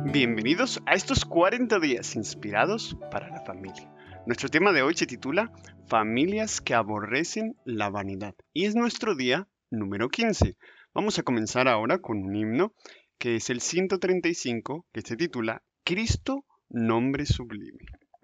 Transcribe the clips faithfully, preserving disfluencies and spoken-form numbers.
Bienvenidos a estos cuarenta días inspirados para la familia. Nuestro tema de hoy se titula Familias que aborrecen la vanidad y es nuestro día número quince. Vamos a comenzar ahora con un himno que es el ciento treinta y cinco, que se titula Cristo, nombre sublime.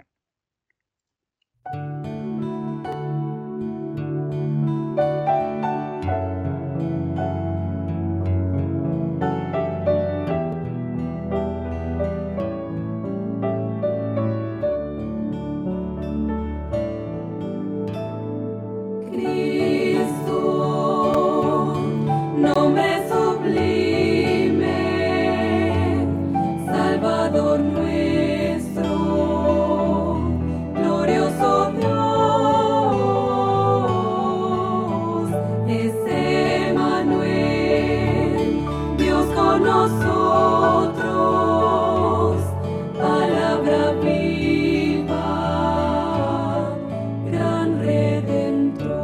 Cristo, nombre sublime, Salvador nuestro, glorioso Dios, es Emmanuel, Dios con nosotros, palabra viva, gran redentor.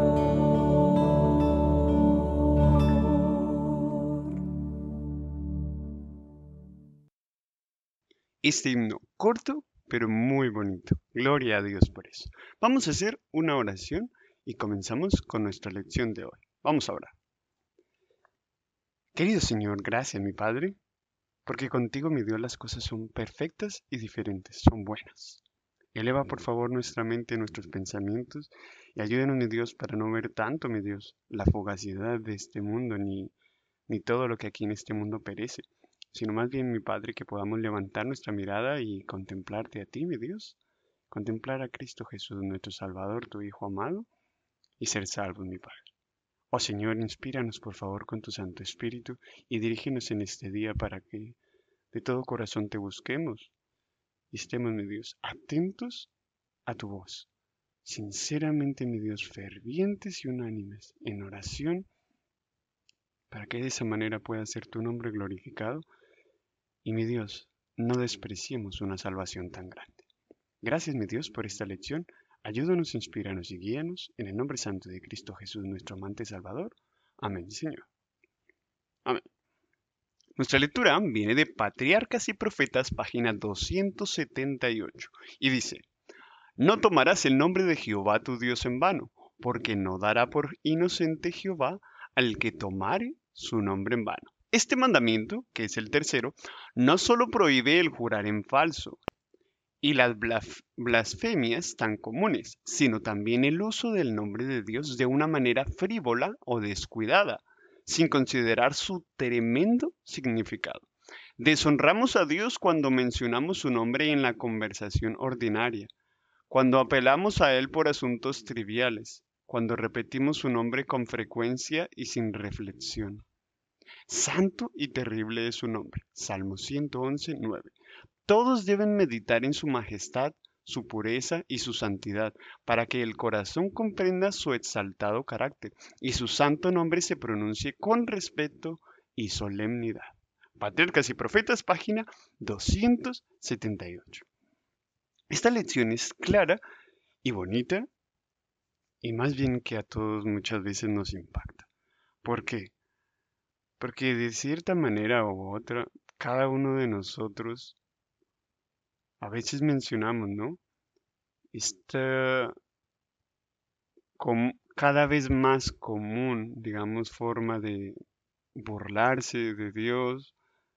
Este himno corto pero muy bonito. Gloria a Dios por eso. Vamos a hacer una oración y comenzamos con nuestra lección de hoy. Vamos a orar. Querido Señor, gracias mi Padre, porque contigo, mi Dios, las cosas son perfectas y diferentes, son buenas. Eleva por favor nuestra mente, nuestros pensamientos y ayúdanos, mi Dios, para no ver tanto, mi Dios, la fugacidad de este mundo ni, ni todo lo que aquí en este mundo perece, sino más bien, mi Padre, que podamos levantar nuestra mirada y contemplarte a ti, mi Dios, contemplar a Cristo Jesús, nuestro Salvador, tu Hijo amado, y ser salvos, mi Padre. Oh Señor, inspíranos por favor con tu Santo Espíritu y dirígenos en este día para que de todo corazón te busquemos y estemos, mi Dios, atentos a tu voz. Sinceramente, mi Dios, fervientes y unánimes en oración, para que de esa manera pueda ser tu nombre glorificado y, mi Dios, no despreciemos una salvación tan grande. Gracias, mi Dios, por esta lección. Ayúdanos, inspíranos y guíanos en el nombre santo de Cristo Jesús, nuestro amante Salvador. Amén, Señor. Amén. Nuestra lectura viene de Patriarcas y Profetas, página doscientos setenta y ocho, y dice: No tomarás el nombre de Jehová tu Dios en vano, porque no dará por inocente Jehová al que tomare su nombre en vano. Este mandamiento, que es el tercero, no solo prohíbe el jurar en falso y las blas- blasfemias tan comunes, sino también el uso del nombre de Dios de una manera frívola o descuidada, sin considerar su tremendo significado. Deshonramos a Dios cuando mencionamos su nombre en la conversación ordinaria, cuando apelamos a Él por asuntos triviales, cuando repetimos su nombre con frecuencia y sin reflexión. Santo y terrible es su nombre. Salmo ciento once, nueve. Todos deben meditar en su majestad, su pureza y su santidad, para que el corazón comprenda su exaltado carácter y su santo nombre se pronuncie con respeto y solemnidad. Patriarcas y Profetas, página doscientos setenta y ocho. Esta lección es clara y bonita y más bien que a todos muchas veces nos impacta. ¿Por qué? Porque de cierta manera u otra, cada uno de nosotros a veces mencionamos, ¿no? Esta com- cada vez más común, digamos, forma de burlarse de Dios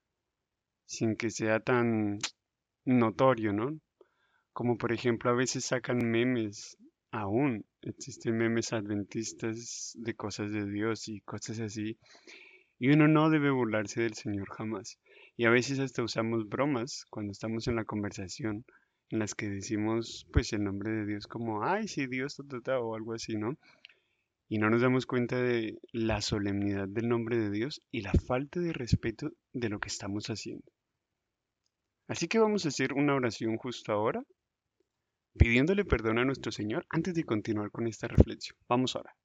sin que sea tan notorio, ¿no? Como por ejemplo a veces sacan memes, aún existen memes adventistas de cosas de Dios y cosas así, y uno no debe burlarse del Señor jamás. Y a veces hasta usamos bromas cuando estamos en la conversación en las que decimos pues el nombre de Dios como, ay, sí, Dios, ta, ta, ta", o algo así, ¿no? Y no nos damos cuenta de la solemnidad del nombre de Dios y la falta de respeto de lo que estamos haciendo. Así que vamos a hacer una oración justo ahora, pidiéndole perdón a nuestro Señor antes de continuar con esta reflexión. Vamos ahora.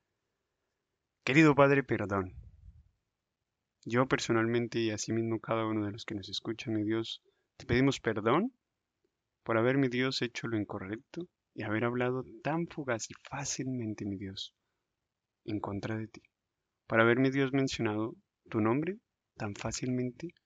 Querido Padre, perdón. Yo personalmente y asimismo cada uno de los que nos escuchan, mi Dios, te pedimos perdón por haber, mi Dios, hecho lo incorrecto y haber hablado tan fugaz y fácilmente, mi Dios, en contra de ti. Por haber, mi Dios, mencionado tu nombre tan fácilmente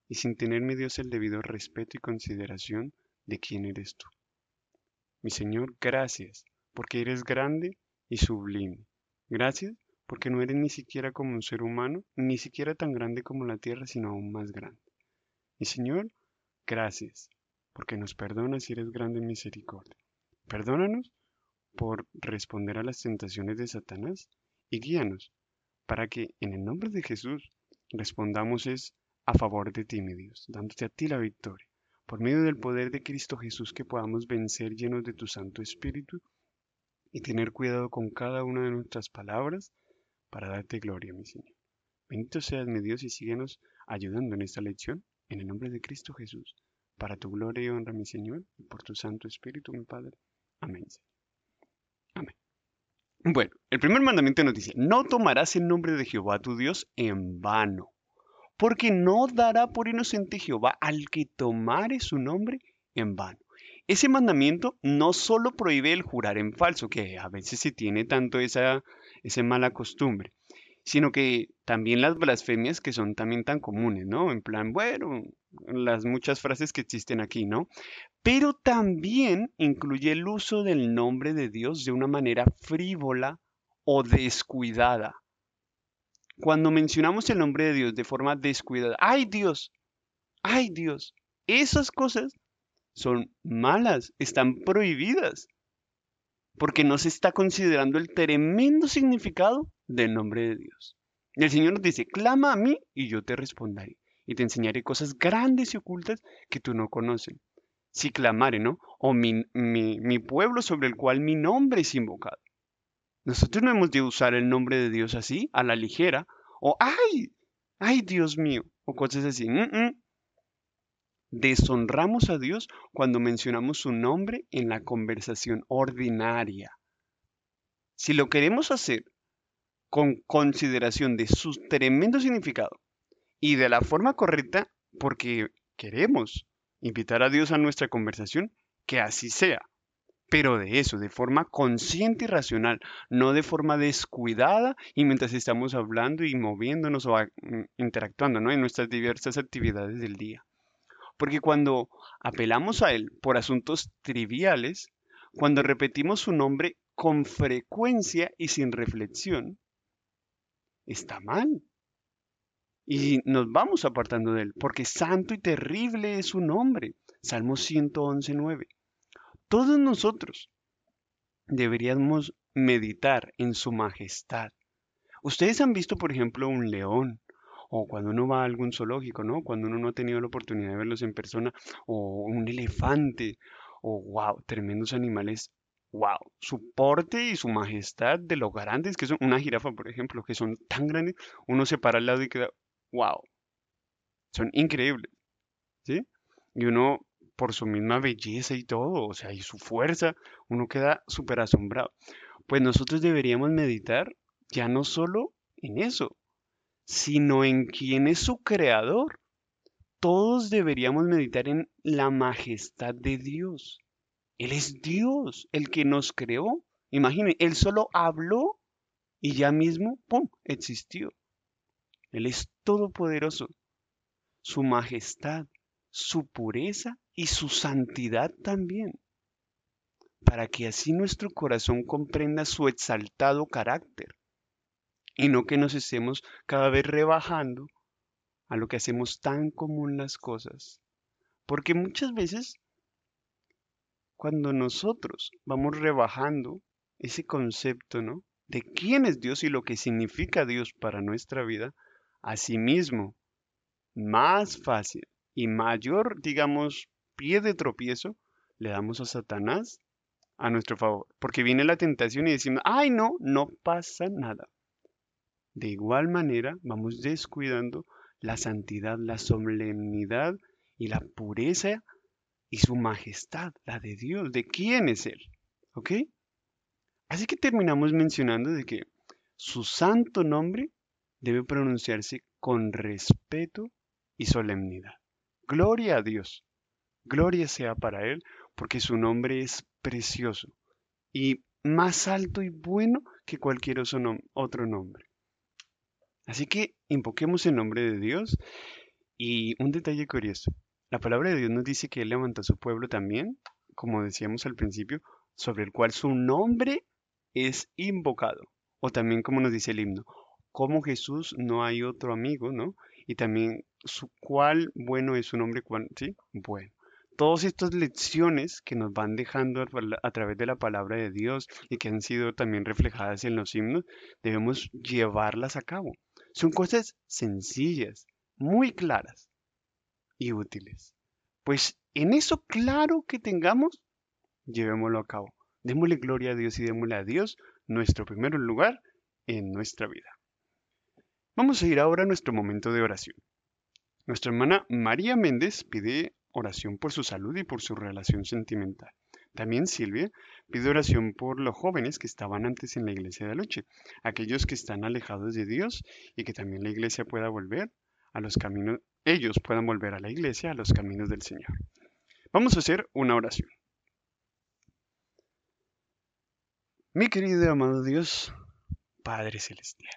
y sin tener, mi Dios, el debido respeto y consideración de quién eres tú. Mi Señor, gracias, porque eres grande y sublime. Gracias, porque no eres ni siquiera como un ser humano, ni siquiera tan grande como la tierra, sino aún más grande. Mi Señor, gracias, porque nos perdonas y eres grande en misericordia. Perdónanos por responder a las tentaciones de Satanás y guíanos para que en el nombre de Jesús respondamos es a favor de ti, mi Dios, dándote a ti la victoria. Por medio del poder de Cristo Jesús, que podamos vencer llenos de tu Santo Espíritu y tener cuidado con cada una de nuestras palabras para darte gloria, mi Señor. Bendito seas, mi Dios, y síguenos ayudando en esta lección, en el nombre de Cristo Jesús, para tu gloria y honra, mi Señor, y por tu Santo Espíritu, mi Padre. Amén. Amén. Bueno, el primer mandamiento nos dice, no tomarás el nombre de Jehová tu Dios en vano, porque no dará por inocente Jehová al que tomare su nombre en vano. Ese mandamiento no solo prohíbe el jurar en falso, que a veces se tiene tanto esa, esa mala costumbre, sino que también las blasfemias que son también tan comunes, ¿no? En plan, bueno, las muchas frases que existen aquí, ¿no? Pero también incluye el uso del nombre de Dios de una manera frívola o descuidada. Cuando mencionamos el nombre de Dios de forma descuidada, ¡ay Dios! ¡Ay Dios! Esas cosas son malas, están prohibidas, porque no se está considerando el tremendo significado del nombre de Dios. Y el Señor nos dice, clama a mí y yo te responderé, y te enseñaré cosas grandes y ocultas que tú no conoces. Si clamare, ¿no? O mi, mi, mi pueblo sobre el cual mi nombre es invocado. Nosotros no hemos de usar el nombre de Dios así, a la ligera, o ¡ay! ¡Ay, Dios mío! O cosas así. Mm -mm. Deshonramos a Dios cuando mencionamos su nombre en la conversación ordinaria. Si lo queremos hacer con consideración de su tremendo significado y de la forma correcta, porque queremos invitar a Dios a nuestra conversación, que así sea. Pero de eso, de forma consciente y racional, no de forma descuidada y mientras estamos hablando y moviéndonos o a, interactuando, ¿no? En nuestras diversas actividades del día. Porque cuando apelamos a Él por asuntos triviales, cuando repetimos su nombre con frecuencia y sin reflexión, está mal. Y nos vamos apartando de Él, porque santo y terrible es su nombre. Salmo ciento once, nueve. Todos nosotros deberíamos meditar en su majestad. Ustedes han visto, por ejemplo, un león, o cuando uno va a algún zoológico, ¿no? Cuando uno no ha tenido la oportunidad de verlos en persona, o un elefante, o wow, tremendos animales, wow, su porte y su majestad de lo grandes que son, una jirafa, por ejemplo, que son tan grandes, uno se para al lado y queda, wow, son increíbles, ¿sí? Y uno, por su misma belleza y todo, o sea, y su fuerza, uno queda súper asombrado. Pues nosotros deberíamos meditar ya no solo en eso, sino en quién es su creador. Todos deberíamos meditar en la majestad de Dios. Él es Dios, el que nos creó. Imaginen, Él solo habló y ya mismo, ¡pum!, existió. Él es todopoderoso. Su majestad, su pureza y su santidad también, para que así nuestro corazón comprenda su exaltado carácter y no que nos estemos cada vez rebajando a lo que hacemos tan común las cosas. Porque muchas veces cuando nosotros vamos rebajando ese concepto, ¿no?, de quién es Dios y lo que significa Dios para nuestra vida, asimismo, más fácil y mayor, digamos, pie de tropiezo le damos a Satanás a nuestro favor, porque viene la tentación y decimos, ay no, no pasa nada. De igual manera vamos descuidando la santidad, la solemnidad y la pureza y su majestad, la de Dios, de quién es Él, ¿ok? Así que terminamos mencionando de que su santo nombre debe pronunciarse con respeto y solemnidad. Gloria a Dios, gloria sea para Él, porque su nombre es precioso y más alto y bueno que cualquier otro nombre. Así que invoquemos el nombre de Dios Y un detalle curioso, la palabra de Dios nos dice que Él levantó a su pueblo también, como decíamos al principio, sobre el cual su nombre es invocado. O también como nos dice el himno, como Jesús no hay otro amigo, ¿no? Y también su cuál bueno es su nombre, cuán- ¿sí? Bueno. Todas estas lecciones que nos van dejando a, tra- a través de la palabra de Dios y que han sido también reflejadas en los himnos, debemos llevarlas a cabo. Son cosas sencillas, muy claras y útiles. Pues en eso claro que tengamos, llevémoslo a cabo. Démosle gloria a Dios y démosle a Dios nuestro primer lugar en nuestra vida. Vamos a ir ahora a nuestro momento de oración. Nuestra hermana María Méndez pide oración por su salud y por su relación sentimental. También Silvia pide oración por los jóvenes que estaban antes en la iglesia de Aloche, aquellos que están alejados de Dios y que también la iglesia pueda volver a los caminos, ellos puedan volver a la iglesia, a los caminos del Señor. Vamos a hacer una oración. Mi querido y amado Dios, Padre Celestial,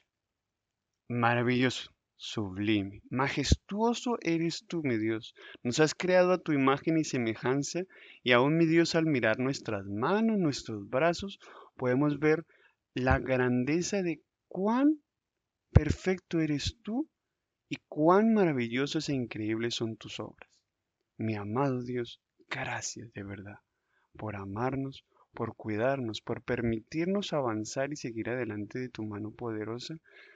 maravilloso, sublime, majestuoso eres tú, mi Dios. Nos has creado a tu imagen y semejanza, y aún, mi Dios, al mirar nuestras manos, nuestros brazos, podemos ver la grandeza de cuán perfecto eres tú y cuán maravillosas e increíbles son tus obras. Mi amado Dios, gracias de verdad por amarnos, por cuidarnos, por permitirnos avanzar y seguir adelante de tu mano poderosa.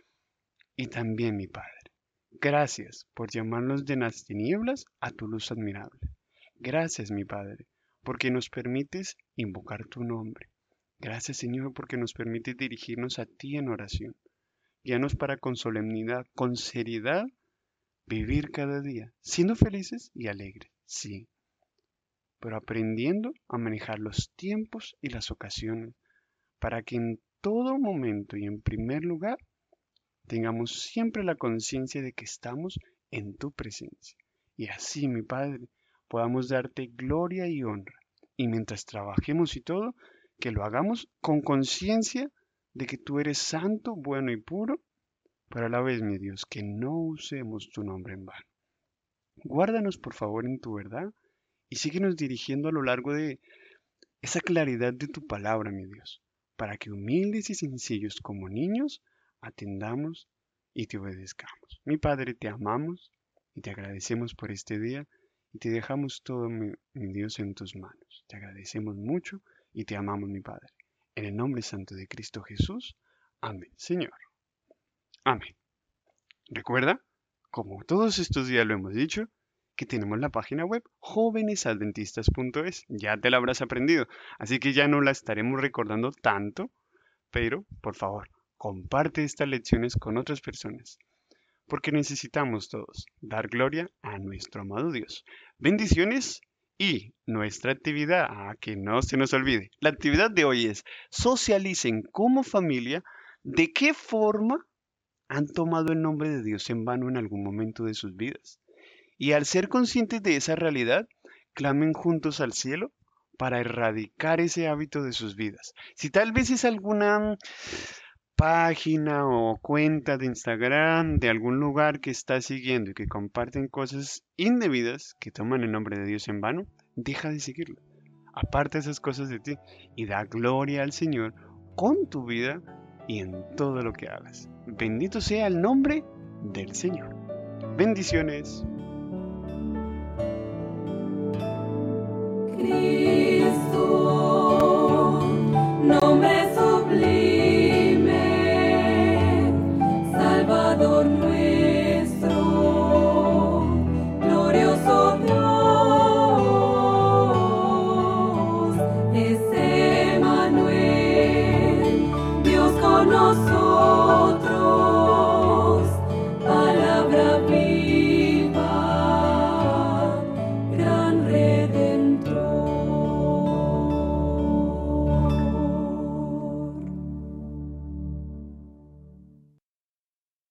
Y también, mi Padre, gracias por llamarnos de las tinieblas a tu luz admirable. Gracias, mi Padre, porque nos permites invocar tu nombre. Gracias, Señor, porque nos permites dirigirnos a ti en oración. Guíanos para con solemnidad, con seriedad, vivir cada día, siendo felices y alegres, sí, pero aprendiendo a manejar los tiempos y las ocasiones, para que en todo momento y en primer lugar tengamos siempre la conciencia de que estamos en tu presencia. Y así, mi Padre, podamos darte gloria y honra. Y mientras trabajemos y todo, que lo hagamos con conciencia de que tú eres santo, bueno y puro, pero a la vez, mi Dios, que no usemos tu nombre en vano. Guárdanos, por favor, en tu verdad y síguenos dirigiendo a lo largo de esa claridad de tu palabra, mi Dios, para que humildes y sencillos como niños atendamos y te obedezcamos. Mi Padre, te amamos y te agradecemos por este día y te dejamos todo, mi, mi Dios, en tus manos. Te agradecemos mucho y te amamos, mi Padre. En el nombre santo de Cristo Jesús. Amén, Señor. Amén. Recuerda, como todos estos días lo hemos dicho, que tenemos la página web jóvenes adventistas punto es. Ya te la habrás aprendido, así que ya no la estaremos recordando tanto, pero por favor, comparte estas lecciones con otras personas, porque necesitamos todos dar gloria a nuestro amado Dios. Bendiciones y nuestra actividad, ah, que no se nos olvide, la actividad de hoy es socialicen como familia de qué forma han tomado el nombre de Dios en vano en algún momento de sus vidas. Y al ser conscientes de esa realidad, clamen juntos al cielo para erradicar ese hábito de sus vidas. Si tal vez es alguna página o cuenta de Instagram de algún lugar que estás siguiendo y que comparten cosas indebidas que toman el nombre de Dios en vano, deja de seguirlo. Aparta esas cosas de ti y da gloria al Señor con tu vida y en todo lo que hagas. Bendito sea el nombre del Señor. Bendiciones. Cristo, nombre sublime, Salvador nuestro, glorioso Dios, es Emmanuel, Dios con nosotros.